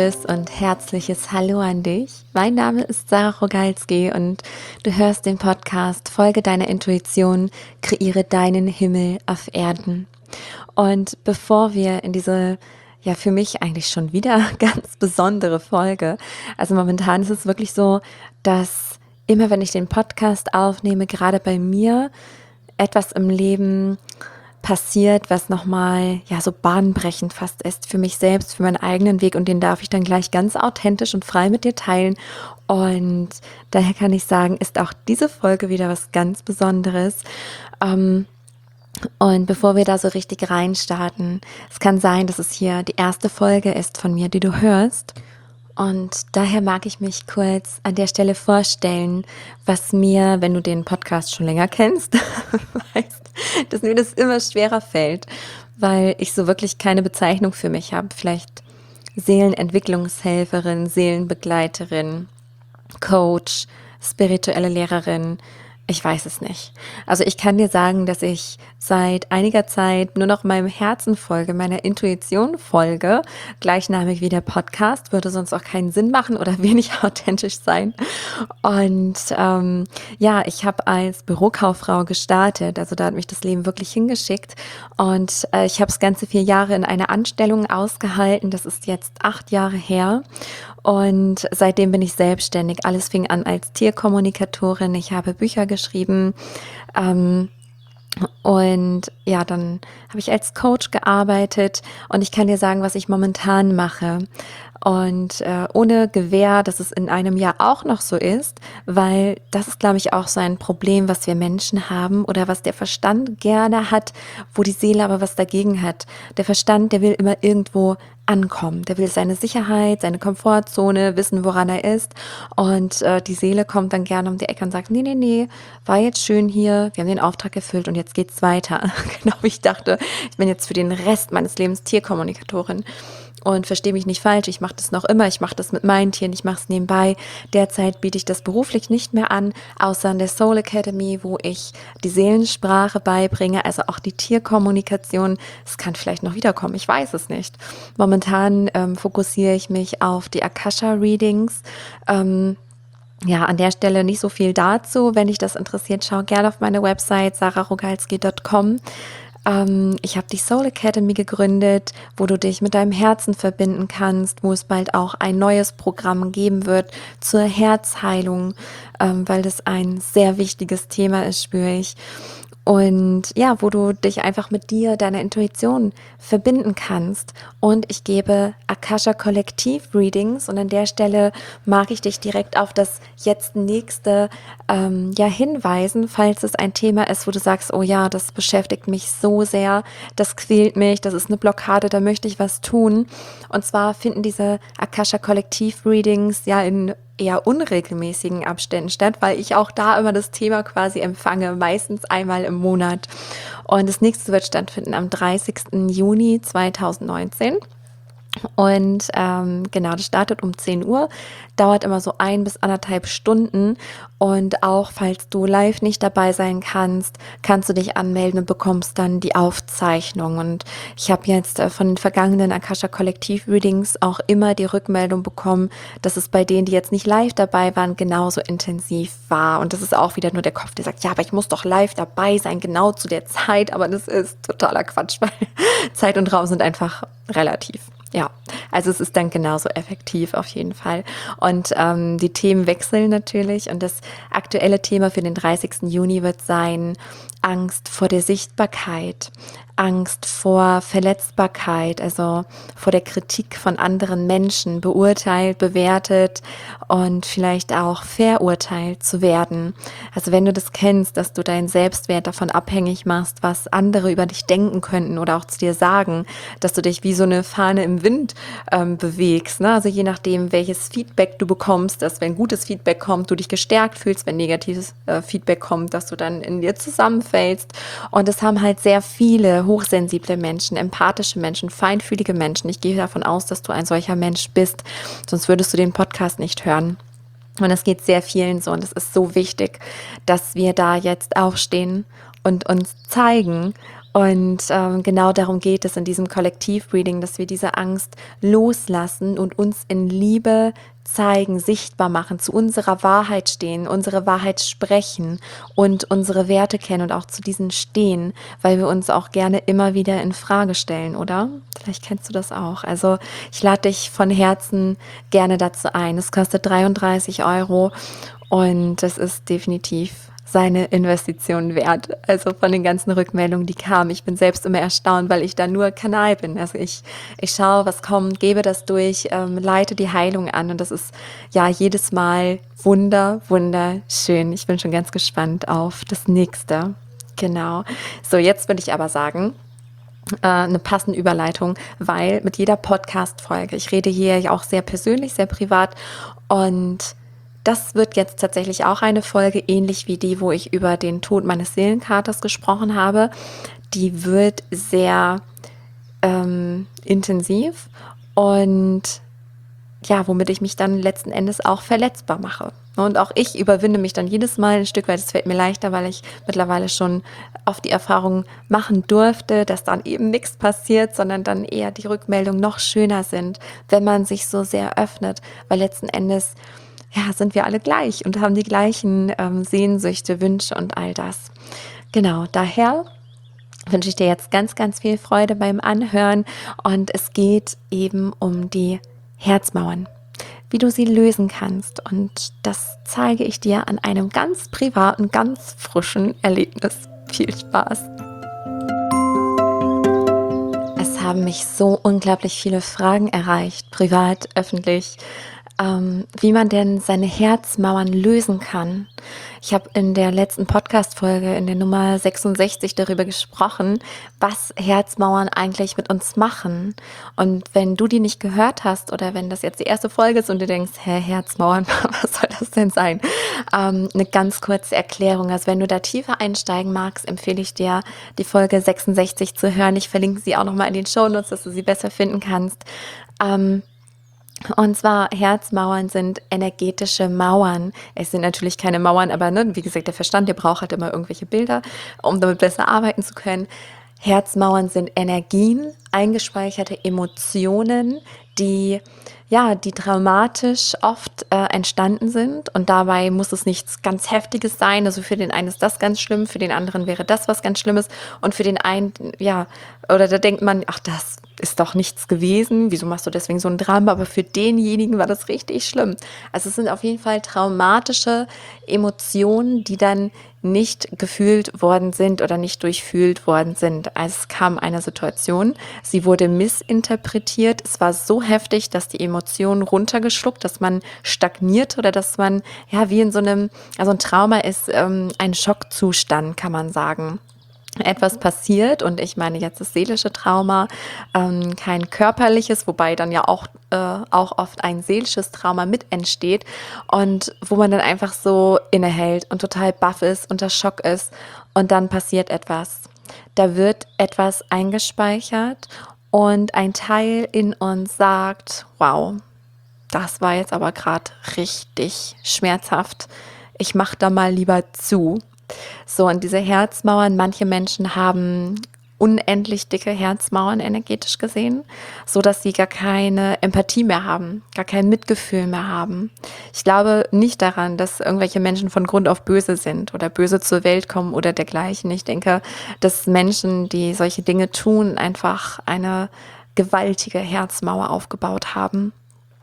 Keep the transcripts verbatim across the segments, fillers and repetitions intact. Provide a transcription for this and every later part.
liebes und herzliches Hallo an dich. Mein Name ist Sarah Rogalski und du hörst den Podcast Folge deiner Intuition, kreiere deinen Himmel auf Erden. Und bevor wir in diese, ja für mich eigentlich schon wieder ganz besondere Folge, also momentan ist es wirklich so, dass immer wenn ich den Podcast aufnehme, gerade bei mir etwas im Leben passiert, was nochmal ja so bahnbrechend fast ist für mich selbst, für meinen eigenen Weg, und den darf ich dann gleich ganz authentisch und frei mit dir teilen. Und daher kann ich sagen, ist auch diese Folge wieder was ganz Besonderes. Ähm, und bevor wir da so richtig reinstarten, es kann sein, dass es hier die erste Folge ist von mir, die du hörst. Und daher mag ich mich kurz an der Stelle vorstellen, was mir, wenn du den Podcast schon länger kennst, weißt, dass mir das immer schwerer fällt, weil ich so wirklich keine Bezeichnung für mich habe. Vielleicht Seelenentwicklungshelferin, Seelenbegleiterin, Coach, spirituelle Lehrerin. Ich weiß es nicht. Also ich kann dir sagen, dass ich seit einiger Zeit nur noch meinem Herzen folge, meiner Intuition folge. Gleichnamig wie der Podcast, würde sonst auch keinen Sinn machen oder wenig authentisch sein. Und ähm, ja, ich habe als Bürokauffrau gestartet. Also da hat mich das Leben wirklich hingeschickt. Und äh, ich habe das ganze vier Jahre in einer Anstellung ausgehalten. Das ist jetzt acht Jahre her. Und seitdem bin ich selbstständig. Alles fing an als Tierkommunikatorin. Ich habe Bücher geschrieben. Ähm, und ja, dann habe ich als Coach gearbeitet. Und ich kann dir sagen, was ich momentan mache. Und äh, ohne Gewähr, dass es in einem Jahr auch noch so ist, weil das ist, glaube ich, auch so ein Problem, was wir Menschen haben oder was der Verstand gerne hat, wo die Seele aber was dagegen hat. Der Verstand, der will immer irgendwo ankommen. Der will seine Sicherheit, seine Komfortzone, wissen, woran er ist. Und äh, die Seele kommt dann gerne um die Ecke und sagt, nee, nee, nee, war jetzt schön hier, wir haben den Auftrag erfüllt und jetzt geht's weiter. Genau wie ich dachte, ich bin jetzt für den Rest meines Lebens Tierkommunikatorin. Und verstehe mich nicht falsch, ich mache das noch immer, ich mache das mit meinen Tieren, ich mache es nebenbei. Derzeit biete ich das beruflich nicht mehr an, außer in der Soul Academy, wo ich die Seelensprache beibringe, also auch die Tierkommunikation. Es kann vielleicht noch wiederkommen, ich weiß es nicht. Momentan ähm, fokussiere ich mich auf die Akasha-Readings. Ähm, Ja, an der Stelle nicht so viel dazu. Wenn dich das interessiert, schau gerne auf meine Website sarah rogalski punkt com. Ähm, ich habe die Soul Academy gegründet, wo du dich mit deinem Herzen verbinden kannst, wo es bald auch ein neues Programm geben wird zur Herzheilung, ähm, weil das ein sehr wichtiges Thema ist, spüre ich. Und ja, wo du dich einfach mit dir, deiner Intuition verbinden kannst. Und ich gebe Akasha Kollektiv Readings, und an der Stelle mag ich dich direkt auf das jetzt nächste ähm, ja hinweisen, falls es ein Thema ist, wo du sagst, oh ja, das beschäftigt mich so sehr, das quält mich, das ist eine Blockade, da möchte ich was tun. Und zwar finden diese Akasha Kollektiv Readings ja in eher unregelmäßigen Abständen statt, weil ich auch da immer das Thema quasi empfange, meistens einmal im Monat. Und das nächste wird stattfinden am dreißigsten Juni zweitausendneunzehn. Und ähm, genau, das startet um zehn Uhr, dauert immer so ein bis anderthalb Stunden. Und auch falls du live nicht dabei sein kannst, kannst du dich anmelden und bekommst dann die Aufzeichnung. Und ich habe jetzt äh, von den vergangenen Akasha Kollektiv Readings auch immer die Rückmeldung bekommen, dass es bei denen, die jetzt nicht live dabei waren, genauso intensiv war. Und das ist auch wieder nur der Kopf, der sagt, ja, aber ich muss doch live dabei sein, genau zu der Zeit. Aber das ist totaler Quatsch, weil Zeit und Raum sind einfach relativ. Ja, also es ist dann genauso effektiv auf jeden Fall. Und ähm, die Themen wechseln natürlich. Und das aktuelle Thema für den dreißigsten Juni wird sein Angst vor der Sichtbarkeit, Angst vor Verletzbarkeit, also vor der Kritik von anderen Menschen, beurteilt, bewertet und vielleicht auch verurteilt zu werden. Also wenn du das kennst, dass du deinen Selbstwert davon abhängig machst, was andere über dich denken könnten oder auch zu dir sagen, dass du dich wie so eine Fahne im Wind ähm, bewegst. Ne? Also je nachdem, welches Feedback du bekommst, dass wenn gutes Feedback kommt, du dich gestärkt fühlst, wenn negatives äh, Feedback kommt, dass du dann in dir zusammenfällst. Und es haben halt sehr viele hochsensible Menschen, empathische Menschen, feinfühlige Menschen. Ich gehe davon aus, dass du ein solcher Mensch bist, sonst würdest du den Podcast nicht hören. Und es geht sehr vielen so, und es ist so wichtig, dass wir da jetzt aufstehen und uns zeigen Und ähm, genau darum geht es in diesem Kollektiv-Reading, dass wir diese Angst loslassen und uns in Liebe zeigen, sichtbar machen, zu unserer Wahrheit stehen, unsere Wahrheit sprechen und unsere Werte kennen und auch zu diesen stehen, weil wir uns auch gerne immer wieder in Frage stellen, oder? Vielleicht kennst du das auch. Also ich lade dich von Herzen gerne dazu ein. Es kostet dreiunddreißig Euro und es ist definitiv seine Investition wert. Also von den ganzen Rückmeldungen, die kamen. Ich bin selbst immer erstaunt, weil ich da nur Kanal bin. Also ich, ich schaue, was kommt, gebe das durch, ähm, leite die Heilung an. Und das ist ja jedes Mal wunder, wunderschön. Ich bin schon ganz gespannt auf das nächste. Genau. So, jetzt würde ich aber sagen, äh, eine passende Überleitung, weil mit jeder Podcast-Folge, ich rede hier ja auch sehr persönlich, sehr privat und das wird jetzt tatsächlich auch eine Folge, ähnlich wie die, wo ich über den Tod meines Seelenkaters gesprochen habe. Die wird sehr ähm, intensiv und ja, womit ich mich dann letzten Endes auch verletzbar mache. Und auch ich überwinde mich dann jedes Mal ein Stück weit. Es fällt mir leichter, weil ich mittlerweile schon oft die Erfahrung machen durfte, dass dann eben nichts passiert, sondern dann eher die Rückmeldungen noch schöner sind, wenn man sich so sehr öffnet. Weil letzten Endes ja, sind wir alle gleich und haben die gleichen ähm, Sehnsüchte, Wünsche und all das. Genau, daher wünsche ich dir jetzt ganz, ganz viel Freude beim Anhören und es geht eben um die Herzmauern, wie du sie lösen kannst und das zeige ich dir an einem ganz privaten, ganz frischen Erlebnis. Viel Spaß! Es haben mich so unglaublich viele Fragen erreicht, privat, öffentlich, ähm, wie man denn seine Herzmauern lösen kann. Ich habe in der letzten Podcast-Folge, in der Nummer sechsundsechzig, darüber gesprochen, was Herzmauern eigentlich mit uns machen. Und wenn du die nicht gehört hast oder wenn das jetzt die erste Folge ist und du denkst, hä, Herzmauern, was soll das denn sein? Ähm, eine ganz kurze Erklärung. Also wenn du da tiefer einsteigen magst, empfehle ich dir, die Folge sechsundsechzig zu hören. Ich verlinke sie auch nochmal in den Shownotes, dass du sie besser finden kannst. Ähm, Und zwar Herzmauern sind energetische Mauern. Es sind natürlich keine Mauern, aber ne, wie gesagt, der Verstand, der braucht halt immer irgendwelche Bilder, um damit besser arbeiten zu können. Herzmauern sind Energien, eingespeicherte Emotionen, die ja, die traumatisch oft äh, entstanden sind und dabei muss es nichts ganz Heftiges sein. Also für den einen ist das ganz schlimm, für den anderen wäre das was ganz Schlimmes und für den einen, ja, oder da denkt man, ach, das ist doch nichts gewesen, wieso machst du deswegen so ein Drama? Aber für denjenigen war das richtig schlimm. Also es sind auf jeden Fall traumatische Emotionen, die dann nicht gefühlt worden sind oder nicht durchfühlt worden sind. Also es kam eine Situation, sie wurde missinterpretiert. Es war so heftig, dass die Emotionen runtergeschluckt, dass man stagniert oder dass man ja wie in so einem, also ein Trauma ist ähm, ein Schockzustand, kann man sagen. Etwas passiert und ich meine jetzt das seelische Trauma, ähm, kein körperliches, wobei dann ja auch, äh, auch oft ein seelisches Trauma mit entsteht und wo man dann einfach so innehält und total baff ist, unter Schock ist und dann passiert etwas. Da wird etwas eingespeichert und ein Teil in uns sagt, wow, das war jetzt aber gerade richtig schmerzhaft. Ich mach da mal lieber zu. So, und diese Herzmauern, manche Menschen haben unendlich dicke Herzmauern energetisch gesehen, so dass sie gar keine Empathie mehr haben, gar kein Mitgefühl mehr haben. Ich glaube nicht daran, dass irgendwelche Menschen von Grund auf böse sind oder böse zur Welt kommen oder dergleichen. Ich denke, dass Menschen, die solche Dinge tun, einfach eine gewaltige Herzmauer aufgebaut haben.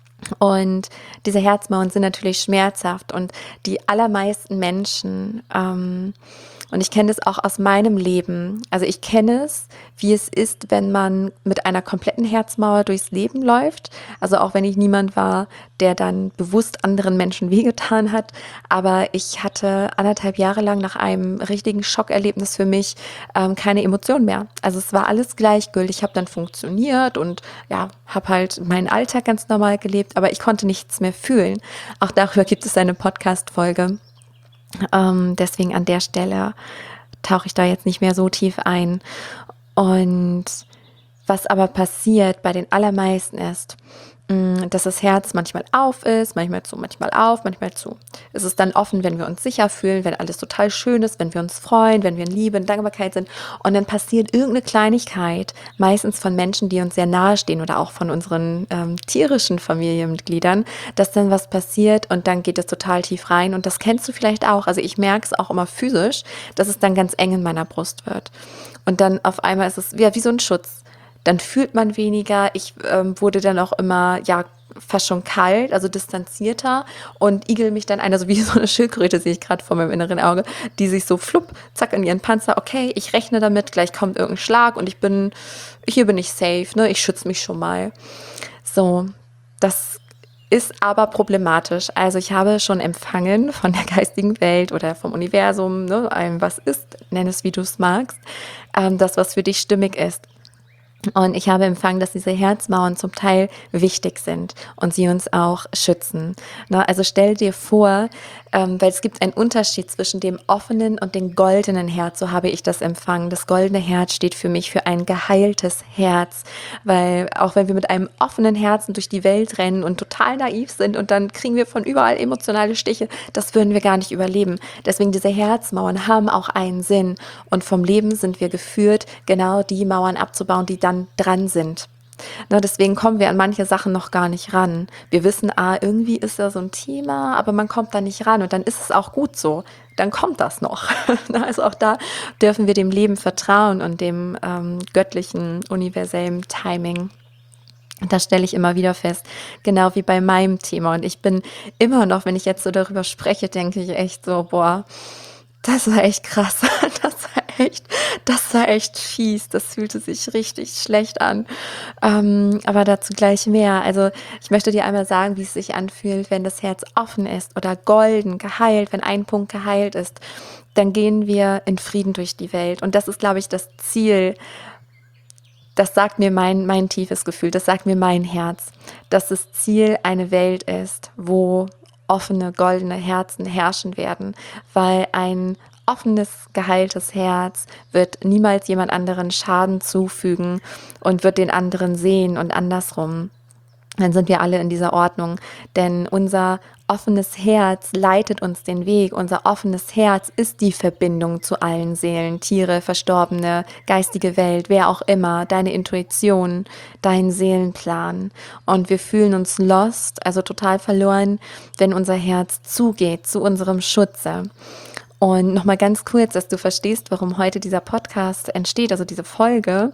Und diese Herzmauern sind natürlich schmerzhaft und die allermeisten Menschen, ähm, und ich kenne das auch aus meinem Leben, also ich kenne es, wie es ist, wenn man mit einer kompletten Herzmauer durchs Leben läuft, also auch wenn ich niemand war, der dann bewusst anderen Menschen wehgetan hat, aber ich hatte anderthalb Jahre lang nach einem richtigen Schockerlebnis für mich ähm, keine Emotion mehr. Also es war alles gleichgültig, ich habe dann funktioniert und ja, habe halt meinen Alltag ganz normal gelebt, aber ich konnte nichts mehr fühlen. Auch darüber gibt es eine Podcast-Folge. Ähm, deswegen an der Stelle tauche ich da jetzt nicht mehr so tief ein. Und was aber passiert bei den allermeisten ist, dass das Herz manchmal auf ist, manchmal zu, manchmal auf, manchmal zu. Es ist dann offen, wenn wir uns sicher fühlen, wenn alles total schön ist, wenn wir uns freuen, wenn wir in Liebe, in Dankbarkeit sind. Und dann passiert irgendeine Kleinigkeit, meistens von Menschen, die uns sehr nahe stehen oder auch von unseren ähm, tierischen Familienmitgliedern, dass dann was passiert und dann geht es total tief rein. Und das kennst du vielleicht auch. Also ich merke es auch immer physisch, dass es dann ganz eng in meiner Brust wird. Und dann auf einmal ist es ja, wie so ein Schutz. Dann fühlt man weniger. Ich ähm, wurde dann auch immer, ja, fast schon kalt, also distanzierter und igel mich dann ein, also wie so eine Schildkröte sehe ich gerade vor meinem inneren Auge, die sich so flupp, zack, in ihren Panzer, okay, ich rechne damit, gleich kommt irgendein Schlag und ich bin, hier bin ich safe, ne, ich schütze mich schon mal. So, das ist aber problematisch. Also ich habe schon empfangen von der geistigen Welt oder vom Universum, ne, allem was ist, nenn es wie du es magst, ähm, das, was für dich stimmig ist. Und ich habe empfangen, dass diese Herzmauern zum Teil wichtig sind und sie uns auch schützen. Na, also stell dir vor, ähm, weil es gibt einen Unterschied zwischen dem offenen und dem goldenen Herz, so habe ich das empfangen. Das goldene Herz steht für mich für ein geheiltes Herz, weil auch wenn wir mit einem offenen Herzen durch die Welt rennen und total naiv sind und dann kriegen wir von überall emotionale Stiche, das würden wir gar nicht überleben. Deswegen diese Herzmauern haben auch einen Sinn und vom Leben sind wir geführt, genau die Mauern abzubauen, die dann dran sind. Na, deswegen kommen wir an manche Sachen noch gar nicht ran. Wir wissen, ah, irgendwie ist da so ein Thema, aber man kommt da nicht ran und dann ist es auch gut so. Dann kommt das noch. Na, also auch da dürfen wir dem Leben vertrauen und dem ähm, göttlichen, universellen Timing. Und das stelle ich immer wieder fest, genau wie bei meinem Thema. Und ich bin immer noch, wenn ich jetzt so darüber spreche, denke ich echt so, boah, das war echt krass. Das war echt, das war echt fies. Das fühlte sich richtig schlecht an. Ähm, aber dazu gleich mehr. Also ich möchte dir einmal sagen, wie es sich anfühlt, wenn das Herz offen ist oder golden, geheilt, wenn ein Punkt geheilt ist. Dann gehen wir in Frieden durch die Welt. Und das ist, glaube ich, das Ziel. Das sagt mir mein, mein tiefes Gefühl, das sagt mir mein Herz, dass das Ziel eine Welt ist, wo offene, goldene Herzen herrschen werden, weil ein offenes, geheiltes Herz wird niemals jemand anderen Schaden zufügen und wird den anderen sehen und andersrum. Dann sind wir alle in dieser Ordnung, denn unser offenes Herz leitet uns den Weg. Unser offenes Herz ist die Verbindung zu allen Seelen, Tiere, Verstorbene, geistige Welt, wer auch immer, deine Intuition, dein Seelenplan. Und wir fühlen uns lost, also total verloren, wenn unser Herz zugeht zu unserem Schutze. Und nochmal ganz kurz, dass du verstehst, warum heute dieser Podcast entsteht, also diese Folge.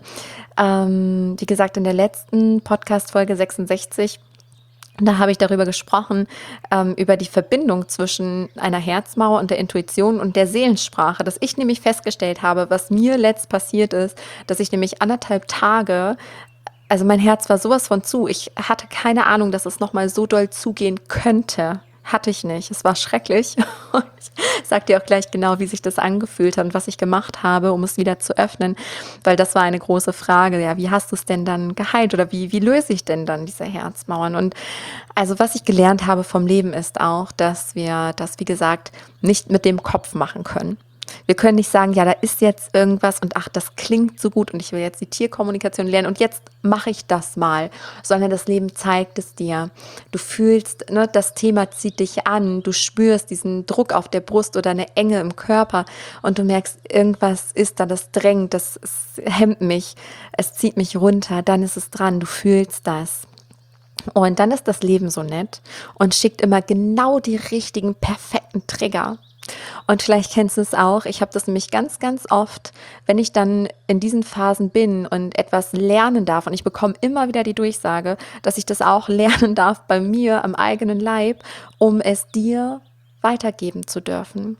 Ähm, wie gesagt, in der letzten Podcast-Folge sechsundsechzig, da habe ich darüber gesprochen, ähm, über die Verbindung zwischen einer Herzmauer und der Intuition und der Seelensprache, dass ich nämlich festgestellt habe, was mir letzt passiert ist, dass ich nämlich anderthalb Tage, also mein Herz war sowas von zu, ich hatte keine Ahnung, dass es nochmal so doll zugehen könnte. Hatte ich nicht. Es war schrecklich. Und ich sage dir auch gleich genau, wie sich das angefühlt hat und was ich gemacht habe, um es wieder zu öffnen. Weil das war eine große Frage. Ja, wie hast du es denn dann geheilt? Oder wie, wie löse ich denn dann diese Herzmauern? Und also was ich gelernt habe vom Leben ist auch, dass wir das, wie gesagt, nicht mit dem Kopf machen können. Wir können nicht sagen, ja, da ist jetzt irgendwas und ach, das klingt so gut und ich will jetzt die Tierkommunikation lernen und jetzt mache ich das mal, sondern das Leben zeigt es dir. Du fühlst, ne, das Thema zieht dich an, du spürst diesen Druck auf der Brust oder eine Enge im Körper und du merkst, irgendwas ist da, das drängt, das, das hemmt mich, es zieht mich runter, dann ist es dran, du fühlst das. Und dann ist das Leben so nett und schickt immer genau die richtigen, perfekten Trigger. Und vielleicht kennst du es auch, ich habe das nämlich ganz, ganz oft, wenn ich dann in diesen Phasen bin und etwas lernen darf und ich bekomme immer wieder die Durchsage, dass ich das auch lernen darf bei mir am eigenen Leib, um es dir weitergeben zu dürfen.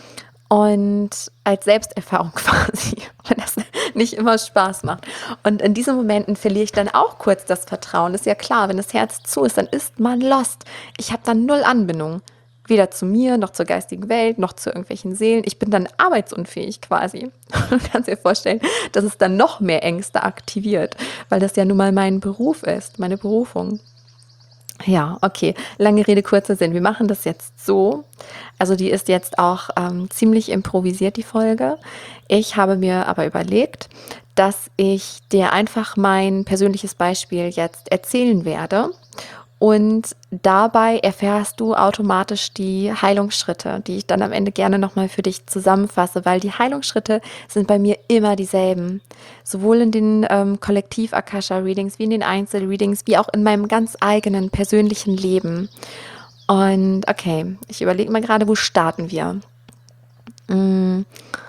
Und als Selbsterfahrung quasi, wenn das nicht immer Spaß macht. Und in diesen Momenten verliere ich dann auch kurz das Vertrauen. Ist ja klar, wenn das Herz zu ist, dann ist man lost. Ich habe dann null Anbindung. Weder zu mir, noch zur geistigen Welt, noch zu irgendwelchen Seelen. Ich bin dann arbeitsunfähig quasi. Du kannst dir vorstellen, dass es dann noch mehr Ängste aktiviert, weil das ja nun mal mein Beruf ist, meine Berufung. Ja, okay. Lange Rede, kurzer Sinn. Wir machen das jetzt so. Also die ist jetzt auch ähm, ziemlich improvisiert, die Folge. Ich habe mir aber überlegt, dass ich dir einfach mein persönliches Beispiel jetzt erzählen werde. Und dabei erfährst du automatisch die Heilungsschritte, die ich dann am Ende gerne nochmal für dich zusammenfasse, weil die Heilungsschritte sind bei mir immer dieselben. Sowohl in den ähm, Kollektiv-Akasha-Readings wie in den Einzel-Readings, wie auch in meinem ganz eigenen persönlichen Leben. Und okay, ich überlege mal gerade, wo starten wir? Mm,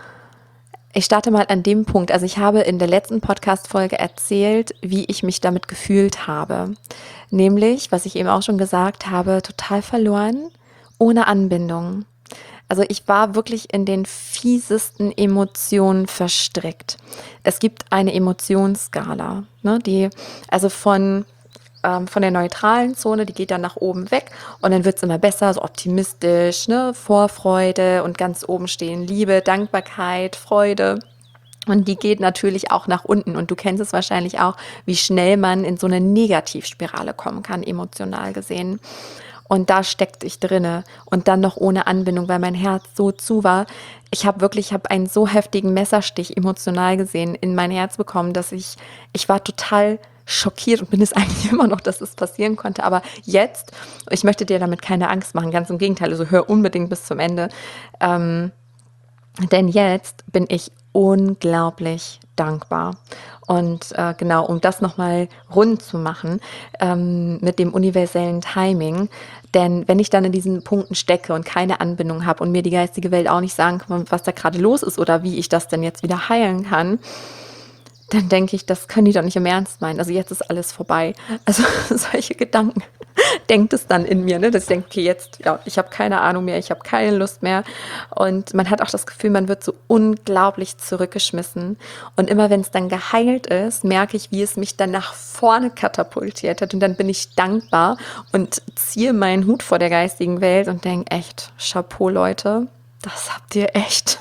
Ich starte mal an dem Punkt. Also ich habe in der letzten Podcast-Folge erzählt, wie ich mich damit gefühlt habe. Nämlich, was ich eben auch schon gesagt habe, total verloren, ohne Anbindung. Also ich war wirklich in den fiesesten Emotionen verstrickt. Es gibt eine Emotionsskala, ne, die also von ähm, von der neutralen Zone, die geht dann nach oben weg und dann wird es immer besser, so optimistisch, ne, Vorfreude und ganz oben stehen Liebe, Dankbarkeit, Freude. Und die geht natürlich auch nach unten. Und du kennst es wahrscheinlich auch, wie schnell man in so eine Negativspirale kommen kann, emotional gesehen. Und da steckte ich drinne. Und dann noch ohne Anbindung, weil mein Herz so zu war. Ich habe wirklich, ich habe einen so heftigen Messerstich emotional gesehen in mein Herz bekommen, dass ich, ich war total schockiert und bin es eigentlich immer noch, dass es passieren konnte. Aber jetzt, ich möchte dir damit keine Angst machen, ganz im Gegenteil, also hör unbedingt bis zum Ende. Ähm, denn jetzt bin ich unglaublich dankbar. Und äh, genau, um das nochmal rund zu machen ähm, mit dem universellen Timing. Denn wenn ich dann in diesen Punkten stecke und keine Anbindung habe und mir die geistige Welt auch nicht sagen kann, was da gerade los ist oder wie ich das denn jetzt wieder heilen kann, dann denke ich, das können die doch nicht im Ernst meinen. Also jetzt ist alles vorbei. Also solche Gedanken denkt es dann in mir, ne? Dass ich denke, okay, jetzt, ja, ich habe keine Ahnung mehr, ich habe keine Lust mehr. Und man hat auch das Gefühl, man wird so unglaublich zurückgeschmissen. Und immer wenn es dann geheilt ist, merke ich, wie es mich dann nach vorne katapultiert hat. Und dann bin ich dankbar und ziehe meinen Hut vor der geistigen Welt und denke, echt, Chapeau, Leute, das habt ihr echt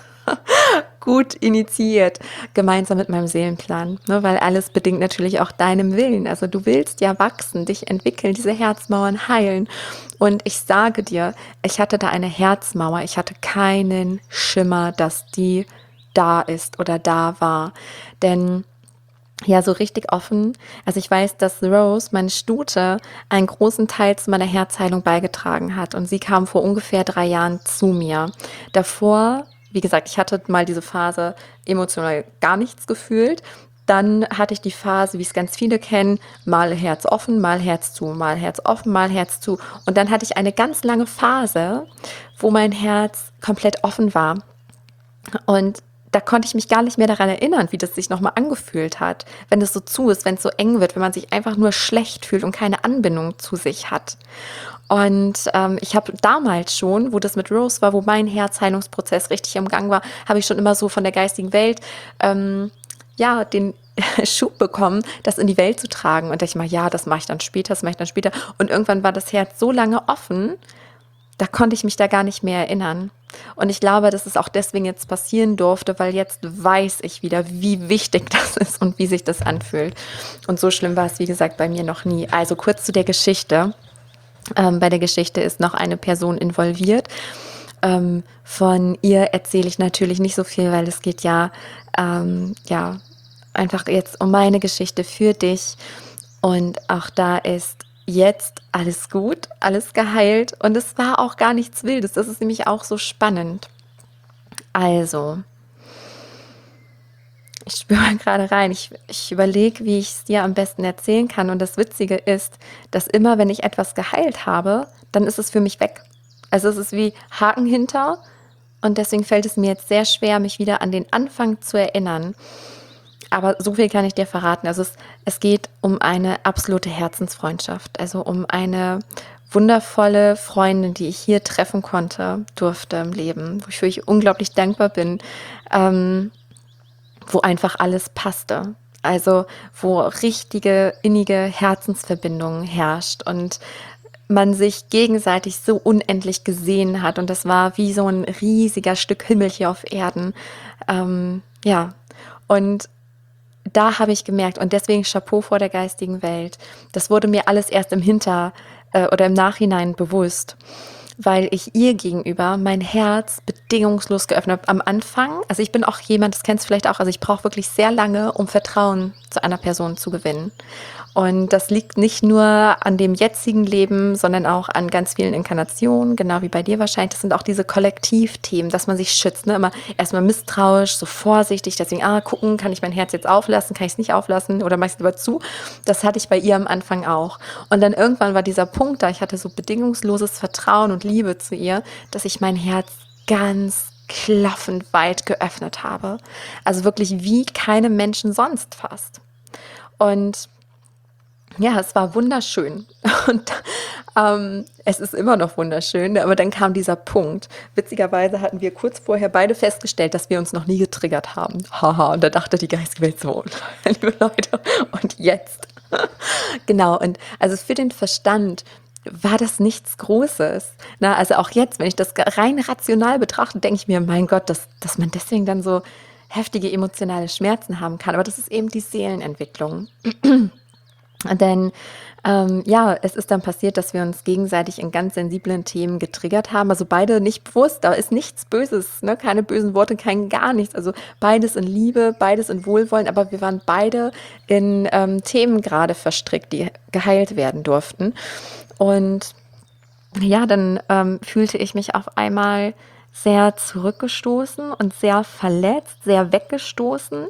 gut initiiert, gemeinsam mit meinem Seelenplan, ne, weil alles bedingt natürlich auch deinem Willen. Also du willst ja wachsen, dich entwickeln, diese Herzmauern heilen. Und ich sage dir, ich hatte da eine Herzmauer, ich hatte keinen Schimmer, dass die da ist oder da war. Denn ja, so richtig offen. Also ich weiß, dass Rose, meine Stute, einen großen Teil zu meiner Herzheilung beigetragen hat. Und sie kam vor ungefähr drei Jahren zu mir. Davor, wie gesagt, ich hatte mal diese Phase emotional gar nichts gefühlt. Dann hatte ich die Phase, wie es ganz viele kennen, mal Herz offen, mal Herz zu, mal Herz offen, mal Herz zu. Und dann hatte ich eine ganz lange Phase, wo mein Herz komplett offen war. Und da konnte ich mich gar nicht mehr daran erinnern, wie das sich nochmal angefühlt hat, wenn es so zu ist, wenn es so eng wird, wenn man sich einfach nur schlecht fühlt und keine Anbindung zu sich hat. Und ähm, ich habe damals schon, wo das mit Rose war, wo mein Herzheilungsprozess richtig im Gang war, habe ich schon immer so von der geistigen Welt ähm, ja den Schub bekommen, das in die Welt zu tragen. Und da ich mal, ja, das mache ich dann später, das mache ich dann später. Und irgendwann war das Herz so lange offen, da konnte ich mich da gar nicht mehr erinnern. Und ich glaube, dass es auch deswegen jetzt passieren durfte, weil jetzt weiß ich wieder, wie wichtig das ist und wie sich das anfühlt. Und so schlimm war es, wie gesagt, bei mir noch nie. Also kurz zu der Geschichte. Ähm, bei der Geschichte ist noch eine Person involviert. Ähm, von ihr erzähle ich natürlich nicht so viel, weil es geht ja, ähm, ja einfach jetzt um meine Geschichte für dich. Und auch da ist jetzt alles gut, alles geheilt und es war auch gar nichts Wildes. Das ist nämlich auch so spannend. Also, ich spüre mal gerade rein. Ich, ich überlege, wie ich es dir am besten erzählen kann. Und das Witzige ist, dass immer, wenn ich etwas geheilt habe, dann ist es für mich weg. Also es ist wie Haken hinter. Und deswegen fällt es mir jetzt sehr schwer, mich wieder an den Anfang zu erinnern. Aber so viel kann ich dir verraten. Also es, es geht um eine absolute Herzensfreundschaft. Also um eine wundervolle Freundin, die ich hier treffen konnte, durfte im Leben, wofür ich unglaublich dankbar bin. Ähm, wo einfach alles passte. Also wo richtige, innige Herzensverbindung herrscht und man sich gegenseitig so unendlich gesehen hat. Und das war wie so ein riesiger Stück Himmel hier auf Erden. Ähm, ja, und da habe ich gemerkt, und deswegen Chapeau vor der geistigen Welt, das wurde mir alles erst im Hinter- äh, oder im Nachhinein bewusst. weil ich ihr gegenüber mein Herz bedingungslos geöffnet habe am Anfang. Also ich bin auch jemand, das kennst du vielleicht auch, also ich brauche wirklich sehr lange, um Vertrauen zu einer Person zu gewinnen. Und das liegt nicht nur an dem jetzigen Leben, sondern auch an ganz vielen Inkarnationen, genau wie bei dir wahrscheinlich. Das sind auch diese Kollektivthemen, dass man sich schützt. Ne? Immer erstmal misstrauisch, so vorsichtig, deswegen, ah, gucken, kann ich mein Herz jetzt auflassen, kann ich es nicht auflassen oder mach ich es lieber zu? Das hatte ich bei ihr am Anfang auch. Und dann irgendwann war dieser Punkt da, ich hatte so bedingungsloses Vertrauen und Liebe zu ihr, dass ich mein Herz ganz klaffend weit geöffnet habe. Also wirklich wie keine Menschen sonst fast. Und ja, es war wunderschön. Und ähm, es ist immer noch wunderschön, aber dann kam dieser Punkt. Witzigerweise hatten wir kurz vorher beide festgestellt, dass wir uns noch nie getriggert haben. Haha, und da dachte die geistige Welt so, liebe Leute, und jetzt? Genau, und also für den Verstand war das nichts Großes. Na, also auch jetzt, wenn ich das rein rational betrachte, denke ich mir, mein Gott, dass, dass man deswegen dann so heftige emotionale Schmerzen haben kann. Aber das ist eben die Seelenentwicklung. Denn ähm, ja, es ist dann passiert, dass wir uns gegenseitig in ganz sensiblen Themen getriggert haben. Also beide nicht bewusst, da ist nichts Böses, ne? Keine bösen Worte, kein gar nichts. Also beides in Liebe, beides in Wohlwollen, aber wir waren beide in ähm, Themen gerade verstrickt, die geheilt werden durften. Und ja, dann ähm, fühlte ich mich auf einmal sehr zurückgestoßen und sehr verletzt, sehr weggestoßen.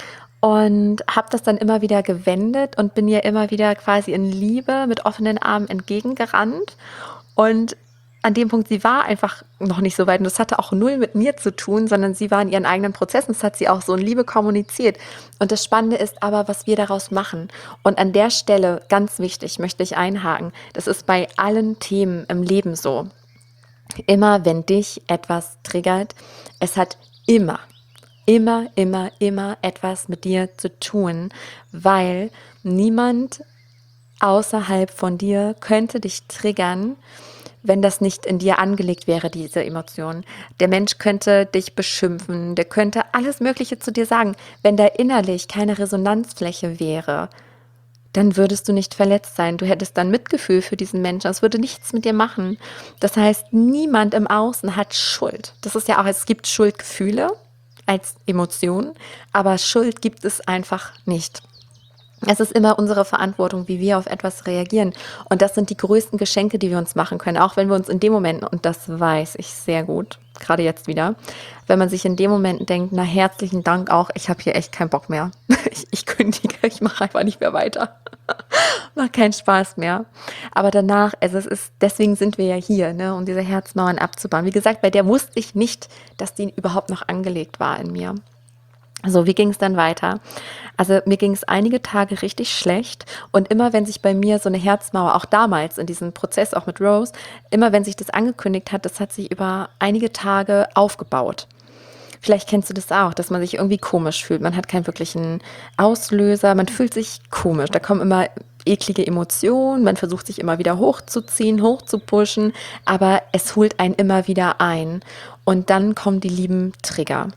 Und habe das dann immer wieder gewendet und bin ihr immer wieder quasi in Liebe mit offenen Armen entgegengerannt. Und an dem Punkt, sie war einfach noch nicht so weit. Und das hatte auch null mit mir zu tun, sondern sie war in ihren eigenen Prozessen. Das hat sie auch so in Liebe kommuniziert. Und das Spannende ist aber, was wir daraus machen. Und an der Stelle, ganz wichtig, möchte ich einhaken, das ist bei allen Themen im Leben so. Immer wenn dich etwas triggert, es hat immer immer, immer, immer etwas mit dir zu tun, weil niemand außerhalb von dir könnte dich triggern, wenn das nicht in dir angelegt wäre, diese Emotion. Der Mensch könnte dich beschimpfen, der könnte alles Mögliche zu dir sagen. Wenn da innerlich keine Resonanzfläche wäre, dann würdest du nicht verletzt sein. Du hättest dann Mitgefühl für diesen Menschen. Es würde nichts mit dir machen. Das heißt, niemand im Außen hat Schuld. Das ist ja auch, es gibt Schuldgefühle als Emotion, aber Schuld gibt es einfach nicht. Es ist immer unsere Verantwortung, wie wir auf etwas reagieren. Und das sind die größten Geschenke, die wir uns machen können. Auch wenn wir uns in dem Moment, und das weiß ich sehr gut, gerade jetzt wieder, wenn man sich in dem Moment denkt, na herzlichen Dank auch, ich habe hier echt keinen Bock mehr. Ich, ich kündige, ich mache einfach nicht mehr weiter. Macht keinen Spaß mehr. Aber danach, also es ist, deswegen sind wir ja hier, ne, um diese Herzmauern abzubauen. Wie gesagt, bei der wusste ich nicht, dass die überhaupt noch angelegt war in mir. So, wie ging es dann weiter? Also mir ging es einige Tage richtig schlecht und immer wenn sich bei mir so eine Herzmauer, auch damals in diesem Prozess, auch mit Rose, immer wenn sich das angekündigt hat, das hat sich über einige Tage aufgebaut. Vielleicht kennst du das auch, dass man sich irgendwie komisch fühlt. Man hat keinen wirklichen Auslöser, man fühlt sich komisch. Da kommen immer eklige Emotionen, man versucht sich immer wieder hochzuziehen, hochzupushen, aber es holt einen immer wieder ein. Und dann kommen die lieben Trigger.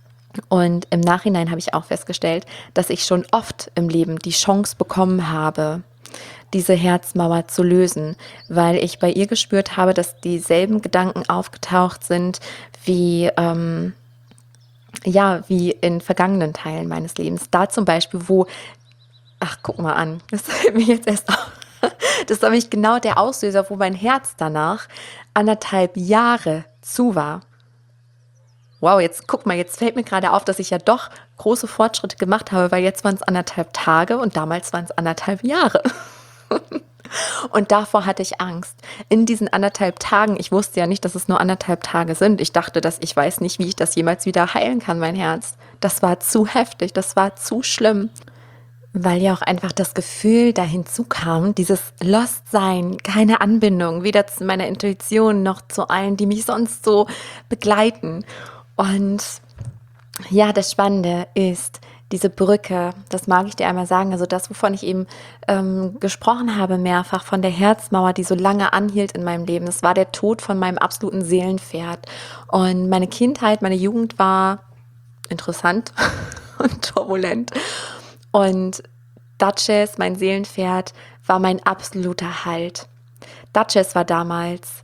Und im Nachhinein habe ich auch festgestellt, dass ich schon oft im Leben die Chance bekommen habe, diese Herzmauer zu lösen, weil ich bei ihr gespürt habe, dass dieselben Gedanken aufgetaucht sind wie, ähm, ja, wie in vergangenen Teilen meines Lebens. Da zum Beispiel, wo, ach, guck mal an, das fällt mir jetzt erst auf. Das war nämlich genau der Auslöser, wo mein Herz danach anderthalb Jahre zu war. Wow, jetzt guck mal, jetzt fällt mir gerade auf, dass ich ja doch große Fortschritte gemacht habe, weil jetzt waren es anderthalb Tage und damals waren es anderthalb Jahre. Und davor hatte ich Angst. In diesen anderthalb Tagen, ich wusste ja nicht, dass es nur anderthalb Tage sind. Ich dachte, dass ich weiß nicht, wie ich das jemals wieder heilen kann, mein Herz. Das war zu heftig, das war zu schlimm. Weil ja auch einfach das Gefühl da hinzukam, dieses Lost-Sein, keine Anbindung, weder zu meiner Intuition noch zu allen, die mich sonst so begleiten. Und ja, das Spannende ist diese Brücke, das mag ich dir einmal sagen, also das, wovon ich eben ähm, gesprochen habe mehrfach, von der Herzmauer, die so lange anhielt in meinem Leben. Das war der Tod von meinem absoluten Seelenpferd. Und meine Kindheit, meine Jugend war interessant und turbulent. Und Duchess, mein Seelenpferd, war mein absoluter Halt. Duchess war damals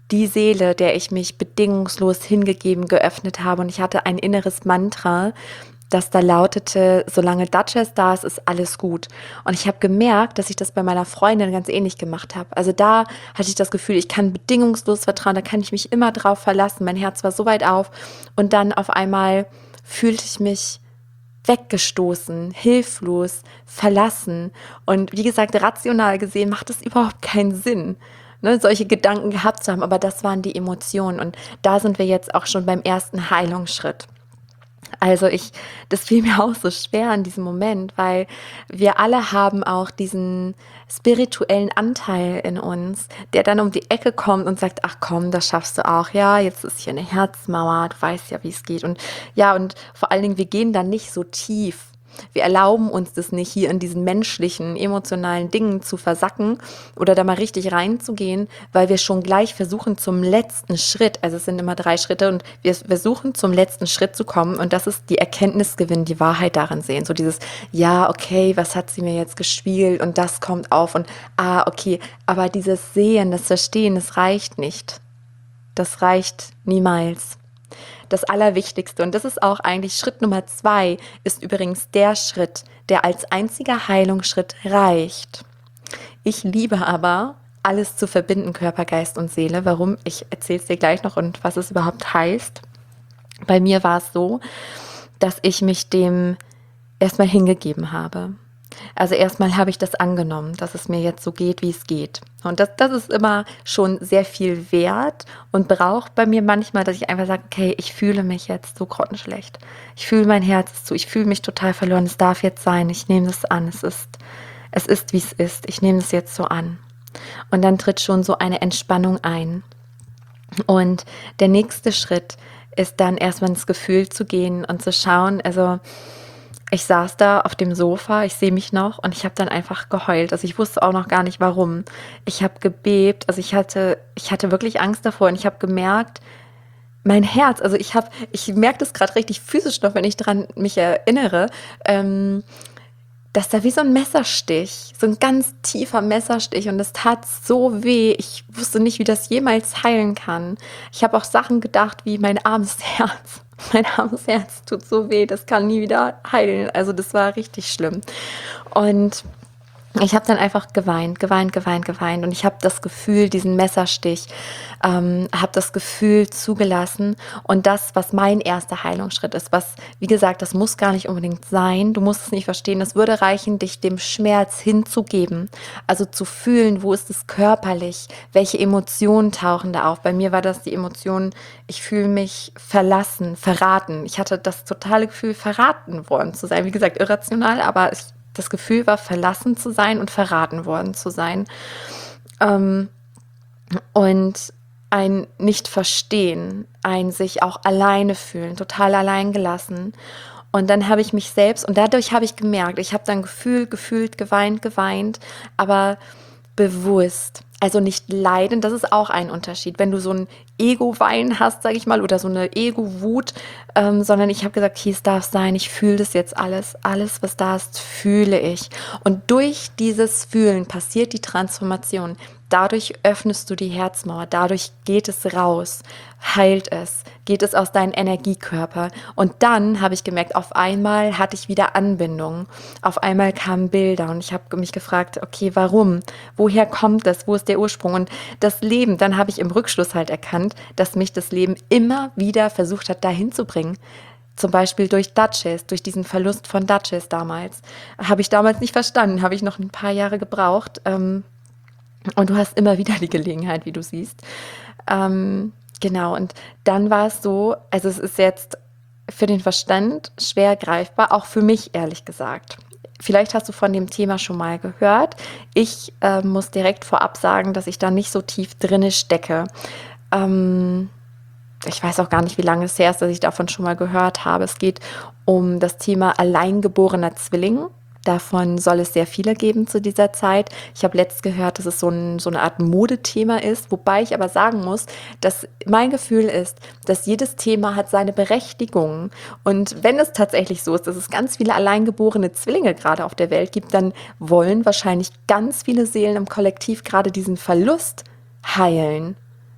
die Seele, der ich mich bedingungslos hingegeben geöffnet habe. Und ich hatte ein inneres Mantra, das da lautete: Solange Duchess da ist, ist alles gut. Und ich habe gemerkt, dass ich das bei meiner Freundin ganz ähnlich gemacht habe. Also da hatte ich das Gefühl, ich kann bedingungslos vertrauen, da kann ich mich immer drauf verlassen. Mein Herz war so weit auf. Und dann auf einmal fühlte ich mich weggestoßen, hilflos, verlassen. Und wie gesagt, rational gesehen macht es überhaupt keinen Sinn, ne, solche Gedanken gehabt zu haben. Aber das waren die Emotionen. Und da sind wir jetzt auch schon beim ersten Heilungsschritt. Also ich, das fiel mir auch so schwer in diesem Moment, weil wir alle haben auch diesen spirituellen Anteil in uns, der dann um die Ecke kommt und sagt: Ach komm, das schaffst du auch. Ja, jetzt ist hier eine Herzmauer, du weißt ja, wie es geht. Und ja, und vor allen Dingen, wir gehen dann nicht so tief. Wir erlauben uns das nicht, hier in diesen menschlichen, emotionalen Dingen zu versacken oder da mal richtig reinzugehen, weil wir schon gleich versuchen zum letzten Schritt, also es sind immer drei Schritte, und wir versuchen zum letzten Schritt zu kommen, und das ist die Erkenntnisgewinn, die Wahrheit darin sehen. So dieses: Ja, okay, was hat sie mir jetzt gespiegelt, und das kommt auf, und ah, okay, aber dieses Sehen, das Verstehen, das reicht nicht. Das reicht niemals. Das Allerwichtigste, und das ist auch eigentlich Schritt Nummer zwei, ist übrigens der Schritt, der als einziger Heilungsschritt reicht. Ich liebe aber, alles zu verbinden, Körper, Geist und Seele. Warum? Ich erzähle es dir gleich noch und was es überhaupt heißt. Bei mir war es so, dass ich mich dem erstmal hingegeben habe. Also erstmal habe ich das angenommen, dass es mir jetzt so geht, wie es geht. Und das, das ist immer schon sehr viel wert und braucht bei mir manchmal, dass ich einfach sage: Okay, ich fühle mich jetzt so grottenschlecht. Ich fühle, mein Herz ist zu, ich fühle mich total verloren. Es darf jetzt sein. Ich nehme das an. Es ist, es ist, wie es ist. Ich nehme es jetzt so an. Und dann tritt schon so eine Entspannung ein. Und der nächste Schritt ist dann erstmal ins Gefühl zu gehen und zu schauen, also ich saß da auf dem Sofa, ich sehe mich noch, und ich habe dann einfach geheult. Also ich wusste auch noch gar nicht warum. Ich habe gebebt, also ich hatte, ich hatte wirklich Angst davor, und ich habe gemerkt, mein Herz, also ich habe, ich merke das gerade richtig physisch noch, wenn ich dran mich erinnere, ähm, dass da wie so ein Messerstich, so ein ganz tiefer Messerstich, und das tat so weh. Ich wusste nicht, wie das jemals heilen kann. Ich habe auch Sachen gedacht wie: Mein armes Herz. Mein armes Herz tut so weh, das kann nie wieder heilen. Also das war richtig schlimm. Und ich habe dann einfach geweint, geweint, geweint, geweint, und ich habe das Gefühl, diesen Messerstich, ähm, habe das Gefühl zugelassen, und das, was mein erster Heilungsschritt ist, was, wie gesagt, das muss gar nicht unbedingt sein, du musst es nicht verstehen, es würde reichen, dich dem Schmerz hinzugeben, also zu fühlen, wo ist es körperlich, welche Emotionen tauchen da auf. Bei mir war das die Emotion, ich fühle mich verlassen, verraten. Ich hatte das totale Gefühl, verraten worden zu sein, wie gesagt, irrational, aber ich das Gefühl war, verlassen zu sein und verraten worden zu sein. Ähm, und ein Nicht-Verstehen, ein sich auch alleine fühlen, total allein gelassen. Und dann habe ich mich selbst, und dadurch habe ich gemerkt, ich habe dann gefühlt, gefühlt, geweint, geweint, aber bewusst. Also nicht leiden, das ist auch ein Unterschied. Wenn du so ein Ego-Wein hast, sage ich mal, oder so eine Ego-Wut, ähm, sondern ich habe gesagt: Okay, es darf sein, ich fühle das jetzt alles. Alles, was da ist, fühle ich. Und durch dieses Fühlen passiert die Transformation. Dadurch öffnest du die Herzmauer, dadurch geht es raus, heilt es, geht es aus deinem Energiekörper. Und dann habe ich gemerkt, auf einmal hatte ich wieder Anbindung, auf einmal kamen Bilder, und ich habe mich gefragt: Okay, warum? Woher kommt das? Wo ist der Ursprung? Und das Leben, dann habe ich im Rückschluss halt erkannt, dass mich das Leben immer wieder versucht hat, dahin zu bringen. Zum Beispiel durch Duchess, durch diesen Verlust von Duchess damals. Habe ich damals nicht verstanden, habe ich noch ein paar Jahre gebraucht. Ähm, Und du hast immer wieder die Gelegenheit, wie du siehst. Ähm, genau, und dann war es so, also es ist jetzt für den Verstand schwer greifbar, auch für mich ehrlich gesagt. Vielleicht hast du von dem Thema schon mal gehört. Ich äh, muss direkt vorab sagen, dass ich da nicht so tief drinne stecke. Ähm, ich weiß auch gar nicht, wie lange es her ist, dass ich davon schon mal gehört habe. Es geht um das Thema alleingeborener Zwilling. Davon soll es sehr viele geben zu dieser Zeit. Ich habe letzt gehört, dass es so, ein, so eine Art Modethema ist, wobei ich aber sagen muss, dass mein Gefühl ist, dass jedes Thema hat seine Berechtigung. Und wenn es tatsächlich so ist, dass es ganz viele alleingeborene Zwillinge gerade auf der Welt gibt, dann wollen wahrscheinlich ganz viele Seelen im Kollektiv gerade diesen Verlust heilen.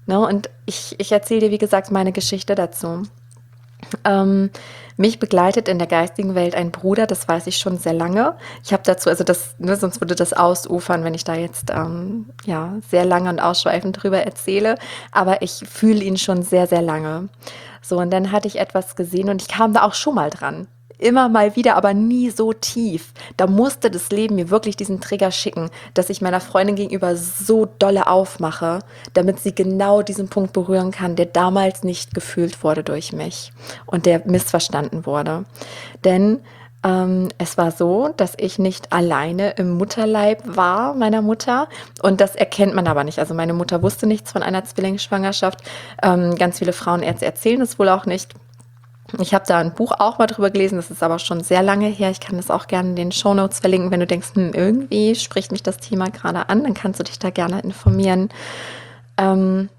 Ne? Und ich, ich erzähle dir, wie gesagt, meine Geschichte dazu. Ähm, mich begleitet in der geistigen Welt ein Bruder, das weiß ich schon sehr lange. Ich habe dazu, also das, ne, sonst würde das ausufern, wenn ich da jetzt ähm, ja, sehr lange und ausschweifend drüber erzähle. Aber ich fühle ihn schon sehr, sehr lange. So, und dann hatte ich etwas gesehen und ich kam da auch schon mal dran. Immer mal wieder, aber nie so tief. Da musste das Leben mir wirklich diesen Trigger schicken, dass ich meiner Freundin gegenüber so dolle aufmache, damit sie genau diesen Punkt berühren kann, der damals nicht gefühlt wurde durch mich und der missverstanden wurde. Denn ähm, es war so, dass ich nicht alleine im Mutterleib war meiner Mutter und das erkennt man aber nicht. Also meine Mutter wusste nichts von einer Zwillingsschwangerschaft. Ähm, ganz viele Frauenärzte erzählen es wohl auch nicht. Ich habe da ein Buch auch mal drüber gelesen, das ist aber schon sehr lange her. Ich kann das auch gerne in den Shownotes verlinken. Wenn du denkst, hm, irgendwie spricht mich das Thema gerade an, dann kannst du dich da gerne informieren. Ähm,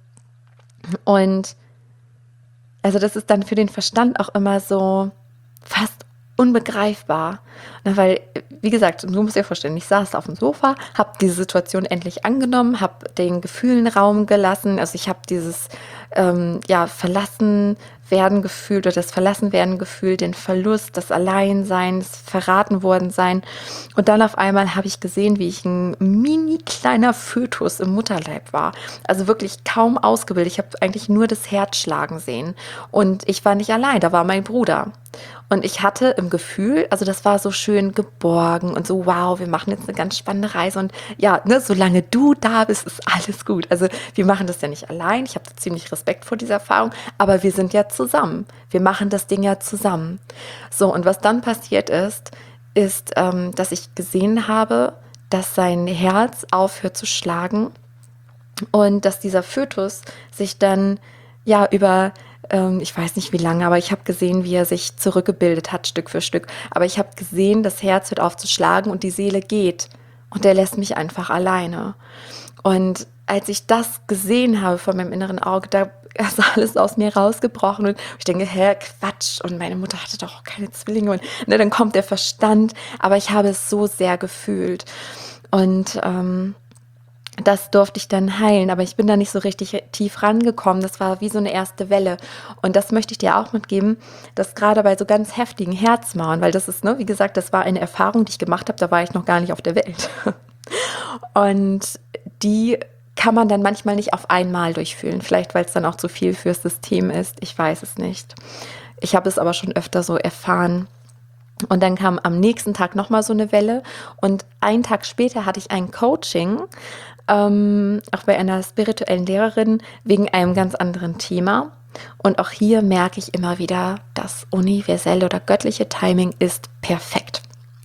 und also das ist dann für den Verstand auch immer so fast unbegreifbar. Na, weil, wie gesagt, du musst dir vorstellen, ich saß auf dem Sofa, habe diese Situation endlich angenommen, habe den Gefühlen Raum gelassen. Also ich habe dieses ähm, ja, verlassen werden gefühlt oder das verlassen werden gefühlt, den Verlust, das Alleinsein, das verraten worden sein. Und dann auf einmal habe ich gesehen, wie ich ein mini kleiner Fötus im Mutterleib war. Also wirklich kaum ausgebildet. Ich habe eigentlich nur das Herz schlagen sehen. Und ich war nicht allein, da war mein Bruder. Und ich hatte im Gefühl, also das war so schön geborgen und so, wow, wir machen jetzt eine ganz spannende Reise. Und ja, ne, solange du da bist, ist alles gut. Also wir machen das ja nicht allein. Ich habe da ziemlich Respekt vor dieser Erfahrung, aber wir sind ja zusammen. Wir machen das Ding ja zusammen. So, und was dann passiert ist, ist, ähm, dass ich gesehen habe, dass sein Herz aufhört zu schlagen und dass dieser Fötus sich dann ja über, ähm, ich weiß nicht wie lange, aber ich habe gesehen, wie er sich zurückgebildet hat, Stück für Stück. Aber ich habe gesehen, das Herz hört auf zu schlagen und die Seele geht. Und der lässt mich einfach alleine. Und als ich das gesehen habe vor meinem inneren Auge, da ist alles aus mir rausgebrochen und ich denke, hä, Quatsch, und meine Mutter hatte doch keine Zwillinge und ne, dann kommt der Verstand, aber ich habe es so sehr gefühlt und ähm, das durfte ich dann heilen, aber ich bin da nicht so richtig tief rangekommen. Das war wie so eine erste Welle. Und das möchte ich dir auch mitgeben, dass gerade bei so ganz heftigen Herzmauern, weil das ist, ne, wie gesagt, das war eine Erfahrung, die ich gemacht habe, da war ich noch gar nicht auf der Welt. Und die kann man dann manchmal nicht auf einmal durchfühlen. Vielleicht, weil es dann auch zu viel fürs System ist. Ich weiß es nicht. Ich habe es aber schon öfter so erfahren. Und dann kam am nächsten Tag nochmal so eine Welle. Und einen Tag später hatte ich ein Coaching, ähm, auch bei einer spirituellen Lehrerin, wegen einem ganz anderen Thema. Und auch hier merke ich immer wieder, das universelle oder göttliche Timing ist perfekt.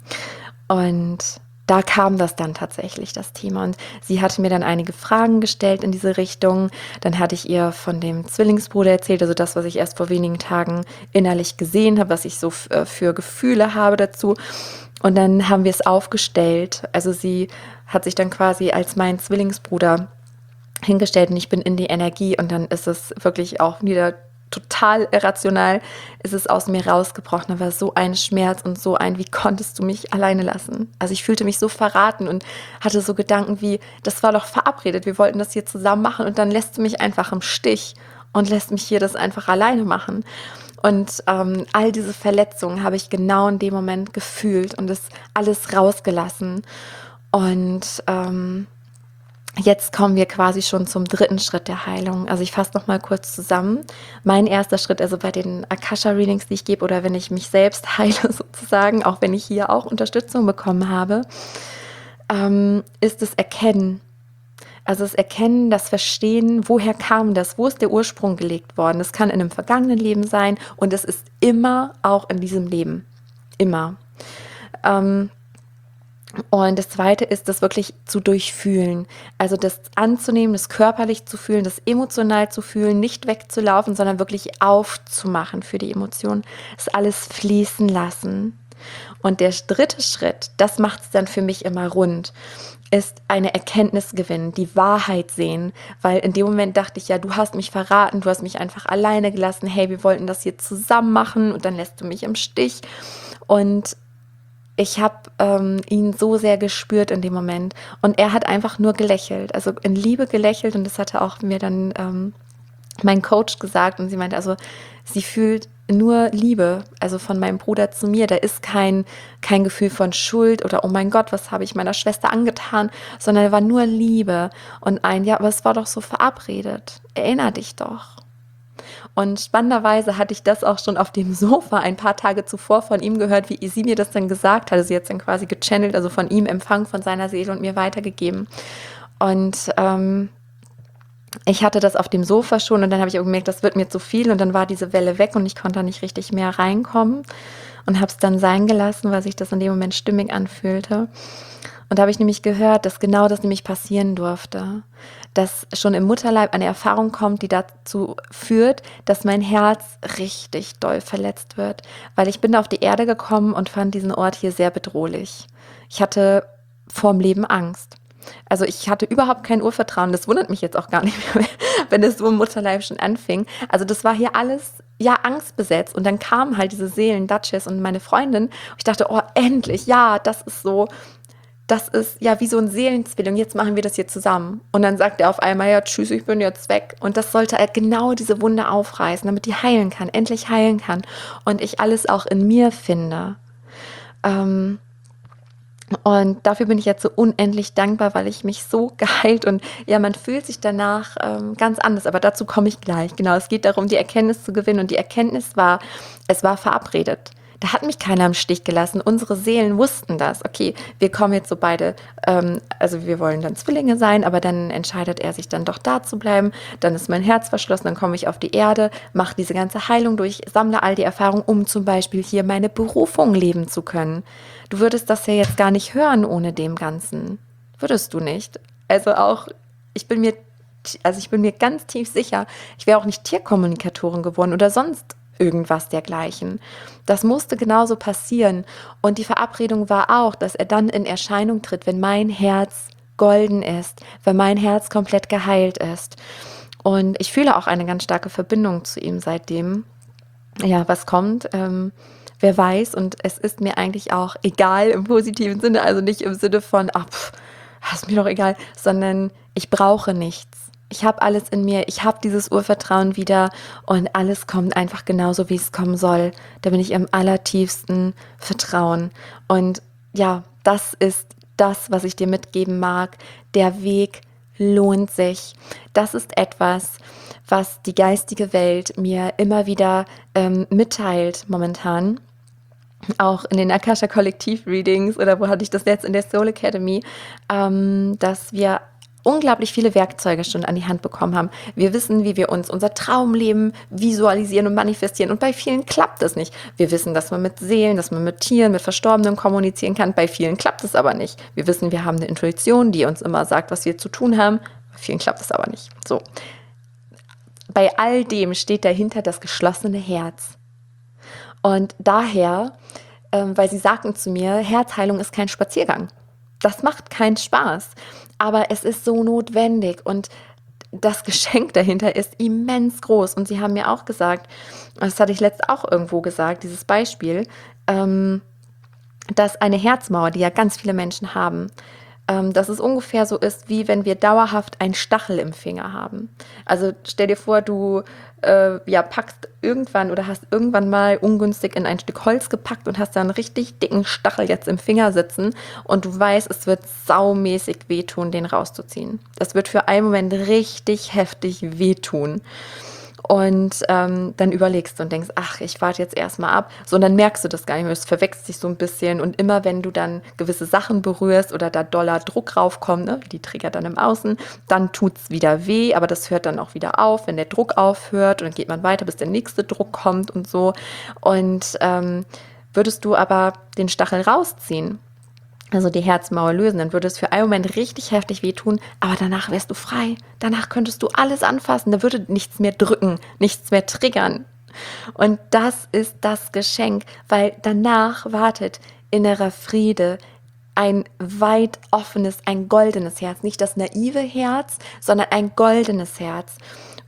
Und da kam das dann tatsächlich, das Thema. Und sie hatte mir dann einige Fragen gestellt in diese Richtung. Dann hatte ich ihr von dem Zwillingsbruder erzählt, also das, was ich erst vor wenigen Tagen innerlich gesehen habe, was ich so f- äh, für Gefühle habe dazu. Und dann haben wir es aufgestellt. Also sie hat sich dann quasi als mein Zwillingsbruder hingestellt und ich bin in die Energie und dann ist es wirklich auch wieder total irrational, ist es aus mir rausgebrochen. Da war so ein Schmerz und so ein, wie konntest du mich alleine lassen? Also ich fühlte mich so verraten und hatte so Gedanken wie, das war doch verabredet, wir wollten das hier zusammen machen und dann lässt du mich einfach im Stich und lässt mich hier das einfach alleine machen. Und ähm, all diese Verletzungen habe ich genau in dem Moment gefühlt und es alles rausgelassen. Und ähm, jetzt kommen wir quasi schon zum dritten Schritt der Heilung. Also ich fasse noch mal kurz zusammen. Mein erster Schritt, also bei den Akasha-Readings, die ich gebe oder wenn ich mich selbst heile sozusagen, auch wenn ich hier auch Unterstützung bekommen habe, ähm, ist das Erkennen. Also das Erkennen, das Verstehen, woher kam das, wo ist der Ursprung gelegt worden. Das kann in einem vergangenen Leben sein und es ist immer auch in diesem Leben. Immer. Ähm, Und das Zweite ist, das wirklich zu durchfühlen. Also das anzunehmen, das körperlich zu fühlen, das emotional zu fühlen, nicht wegzulaufen, sondern wirklich aufzumachen für die Emotionen. Das alles fließen lassen. Und der dritte Schritt, das macht es dann für mich immer rund, ist eine Erkenntnis gewinnen, die Wahrheit sehen. Weil in dem Moment dachte ich, ja, du hast mich verraten, du hast mich einfach alleine gelassen. Hey, wir wollten das hier zusammen machen und dann lässt du mich im Stich. Und ich habe ähm, ihn so sehr gespürt in dem Moment. Und er hat einfach nur gelächelt, also in Liebe gelächelt. Und das hatte auch mir dann ähm, mein Coach gesagt. Und sie meinte, also sie fühlt nur Liebe, also von meinem Bruder zu mir. Da ist kein, kein Gefühl von Schuld oder oh mein Gott, was habe ich meiner Schwester angetan, sondern da war nur Liebe. Und ein, ja, aber es war doch so verabredet. Erinner dich doch. Und spannenderweise hatte ich das auch schon auf dem Sofa ein paar Tage zuvor von ihm gehört, wie sie mir das dann gesagt hatte. Sie hat es dann quasi gechannelt, also von ihm empfangen, von seiner Seele und mir weitergegeben. Und ähm, ich hatte das auf dem Sofa schon und dann habe ich auch gemerkt, das wird mir zu viel und dann war diese Welle weg und ich konnte da nicht richtig mehr reinkommen und habe es dann sein gelassen, weil sich das in dem Moment stimmig anfühlte. Und da habe ich nämlich gehört, dass genau das nämlich passieren durfte. Dass schon im Mutterleib eine Erfahrung kommt, die dazu führt, dass mein Herz richtig doll verletzt wird. Weil ich bin da auf die Erde gekommen und fand diesen Ort hier sehr bedrohlich. Ich hatte vorm Leben Angst. Also ich hatte überhaupt kein Urvertrauen. Das wundert mich jetzt auch gar nicht mehr, wenn es so im Mutterleib schon anfing. Also das war hier alles, ja, angstbesetzt. Und dann kamen halt diese Seelen, Duchess und meine Freundin. Und ich dachte, oh, endlich, ja, das ist so, das ist ja wie so ein Seelenzwilling, jetzt machen wir das hier zusammen. Und dann sagt er auf einmal, ja, tschüss, ich bin jetzt weg. Und das sollte er genau diese Wunde aufreißen, damit die heilen kann, endlich heilen kann. Und ich alles auch in mir finde. Ähm, und dafür bin ich jetzt so unendlich dankbar, weil ich mich so geheilt und ja, man fühlt sich danach ähm, ganz anders. Aber dazu komme ich gleich. Genau, es geht darum, die Erkenntnis zu gewinnen. Und die Erkenntnis war, es war verabredet. Da hat mich keiner im Stich gelassen. Unsere Seelen wussten das. Okay, wir kommen jetzt so beide, ähm, also wir wollen dann Zwillinge sein, aber dann entscheidet er sich dann doch da zu bleiben. Dann ist mein Herz verschlossen, dann komme ich auf die Erde, mache diese ganze Heilung durch, sammle all die Erfahrungen, um zum Beispiel hier meine Berufung leben zu können. Du würdest das ja jetzt gar nicht hören ohne dem Ganzen. Würdest du nicht? Also auch, ich bin mir, also ich bin mir ganz tief sicher, ich wäre auch nicht Tierkommunikatorin geworden oder sonst irgendwas dergleichen. Das musste genauso passieren. Und die Verabredung war auch, dass er dann in Erscheinung tritt, wenn mein Herz golden ist, wenn mein Herz komplett geheilt ist. Und ich fühle auch eine ganz starke Verbindung zu ihm seitdem. Ja, was kommt, ähm, wer weiß. Und es ist mir eigentlich auch egal im positiven Sinne, also nicht im Sinne von, ah, pff, ist mir doch egal, sondern ich brauche nichts. Ich habe alles in mir, ich habe dieses Urvertrauen wieder und alles kommt einfach genauso, wie es kommen soll. Da bin ich im allertiefsten Vertrauen. Und ja, das ist das, was ich dir mitgeben mag. Der Weg lohnt sich. Das ist etwas, was die geistige Welt mir immer wieder ähm, mitteilt momentan. Auch in den Akasha Kollektiv Readings oder wo hatte ich das jetzt in der Soul Academy, ähm, dass wir unglaublich viele Werkzeuge schon an die Hand bekommen haben. Wir wissen, wie wir uns unser Traumleben visualisieren und manifestieren und bei vielen klappt das nicht. Wir wissen, dass man mit Seelen, dass man mit Tieren, mit Verstorbenen kommunizieren kann. Bei vielen klappt es aber nicht. Wir wissen, wir haben eine Intuition, die uns immer sagt, was wir zu tun haben. Bei vielen klappt es aber nicht. So. Bei all dem steht dahinter das geschlossene Herz. Und daher, ähm, weil sie sagten zu mir, Herzheilung ist kein Spaziergang. Das macht keinen Spaß, aber es ist so notwendig und das Geschenk dahinter ist immens groß. Und sie haben mir auch gesagt, das hatte ich letzt auch irgendwo gesagt, dieses Beispiel, ähm, dass eine Herzmauer, die ja ganz viele Menschen haben, ähm, dass es ungefähr so ist, wie wenn wir dauerhaft einen Stachel im Finger haben. Also stell dir vor, du äh, ja, packst irgendwann oder hast irgendwann mal ungünstig in ein Stück Holz gepackt und hast da einen richtig dicken Stachel jetzt im Finger sitzen und du weißt, es wird saumäßig wehtun, den rauszuziehen. Das wird für einen Moment richtig heftig wehtun. Und ähm, dann überlegst du und denkst, ach, ich warte jetzt erstmal ab. So, und dann merkst du das gar nicht mehr. Es verwechselt sich so ein bisschen. Und immer wenn du dann gewisse Sachen berührst oder da doller Druck raufkommt, ne, die triggert dann im Außen, dann tut es wieder weh, aber das hört dann auch wieder auf, wenn der Druck aufhört. Und dann geht man weiter, bis der nächste Druck kommt und so. Und ähm, würdest du aber den Stachel rausziehen, also die Herzmauer lösen, dann würde es für einen Moment richtig heftig wehtun, aber danach wärst du frei. Danach könntest du alles anfassen, da würde nichts mehr drücken, nichts mehr triggern. Und das ist das Geschenk, weil danach wartet innerer Friede, ein weit offenes, ein goldenes Herz. Nicht das naive Herz, sondern ein goldenes Herz.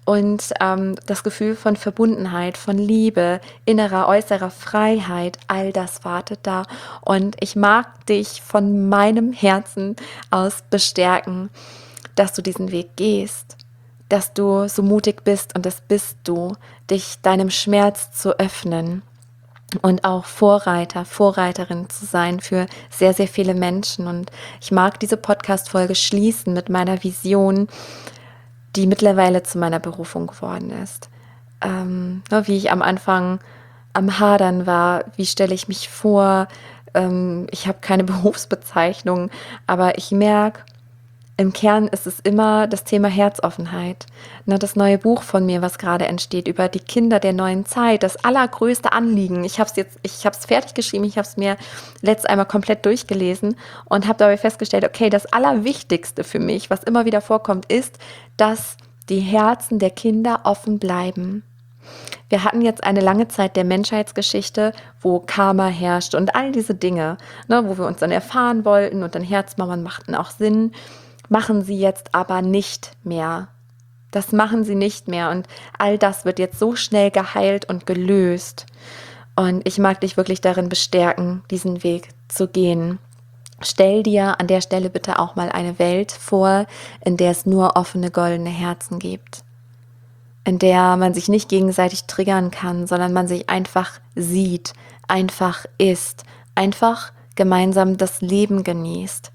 und ähm, das Gefühl von Verbundenheit, von Liebe, innerer, äußerer Freiheit, all das wartet da. Und ich mag dich von meinem Herzen aus bestärken, dass du diesen Weg gehst, dass du so mutig bist und das bist du, dich deinem Schmerz zu öffnen und auch Vorreiter, Vorreiterin zu sein für sehr, sehr viele Menschen. Und ich mag diese Podcast-Folge schließen mit meiner Vision, die mittlerweile zu meiner Berufung geworden ist. Ähm, ne, wie ich am Anfang am Hadern war, wie stelle ich mich vor, ähm, ich habe keine Berufsbezeichnung, aber ich merke, im Kern ist es immer das Thema Herzoffenheit. Ne, das neue Buch von mir, was gerade entsteht, über die Kinder der neuen Zeit, das allergrößte Anliegen. Ich habe es jetzt, ich habe es fertig geschrieben, ich habe es mir letzt einmal komplett durchgelesen und habe dabei festgestellt, okay, das Allerwichtigste für mich, was immer wieder vorkommt, ist, dass die Herzen der Kinder offen bleiben. Wir hatten jetzt eine lange Zeit der Menschheitsgeschichte, wo Karma herrscht und all diese Dinge, ne, wo wir uns dann erfahren wollten und dann Herzmauern machten auch Sinn, machen sie jetzt aber nicht mehr. Das machen sie nicht mehr und all das wird jetzt so schnell geheilt und gelöst. Und ich mag dich wirklich darin bestärken, diesen Weg zu gehen. Stell dir an der Stelle bitte auch mal eine Welt vor, in der es nur offene goldene Herzen gibt. In der man sich nicht gegenseitig triggern kann, sondern man sich einfach sieht, einfach ist, einfach gemeinsam das Leben genießt.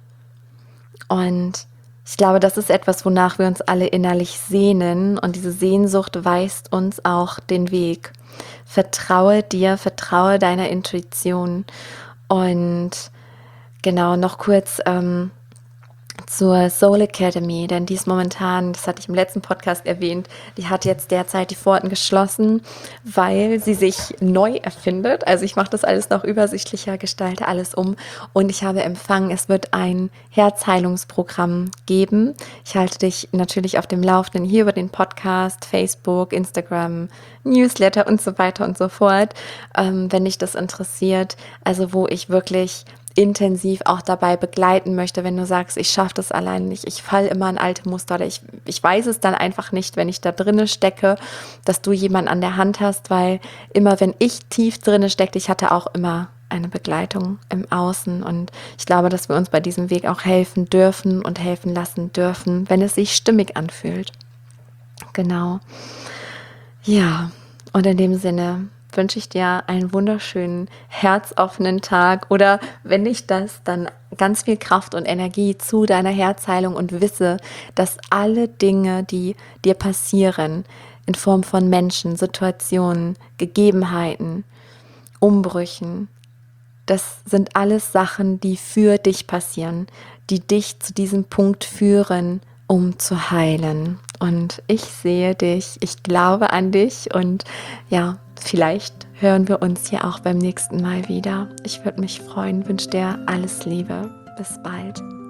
Und ich glaube, das ist etwas, wonach wir uns alle innerlich sehnen und diese Sehnsucht weist uns auch den Weg. Vertraue dir, vertraue deiner Intuition und genau, noch kurz ähm, zur Soul Academy, denn die ist momentan, das hatte ich im letzten Podcast erwähnt, die hat jetzt derzeit die Pforten geschlossen, weil sie sich neu erfindet. Also ich mache das alles noch übersichtlicher, gestalte alles um und ich habe empfangen, es wird ein Herzheilungsprogramm geben. Ich halte dich natürlich auf dem Laufenden hier über den Podcast, Facebook, Instagram, Newsletter und so weiter und so fort, ähm, wenn dich das interessiert. Also wo ich wirklich intensiv auch dabei begleiten möchte, wenn du sagst, ich schaffe das allein nicht, ich falle immer in alte Muster oder ich, ich weiß es dann einfach nicht, wenn ich da drinne stecke, dass du jemanden an der Hand hast, weil immer wenn ich tief drinne steckte, ich hatte auch immer eine Begleitung im Außen und ich glaube, dass wir uns bei diesem Weg auch helfen dürfen und helfen lassen dürfen, wenn es sich stimmig anfühlt. Genau. Ja, und in dem Sinne wünsche ich dir einen wunderschönen, herzoffenen Tag oder wenn nicht das, dann ganz viel Kraft und Energie zu deiner Herzheilung und wisse, dass alle Dinge, die dir passieren, in Form von Menschen, Situationen, Gegebenheiten, Umbrüchen, das sind alles Sachen, die für dich passieren, die dich zu diesem Punkt führen, um zu heilen. Und ich sehe dich, ich glaube an dich und ja, vielleicht hören wir uns hier auch beim nächsten Mal wieder. Ich würde mich freuen, wünsche dir alles Liebe. Bis bald.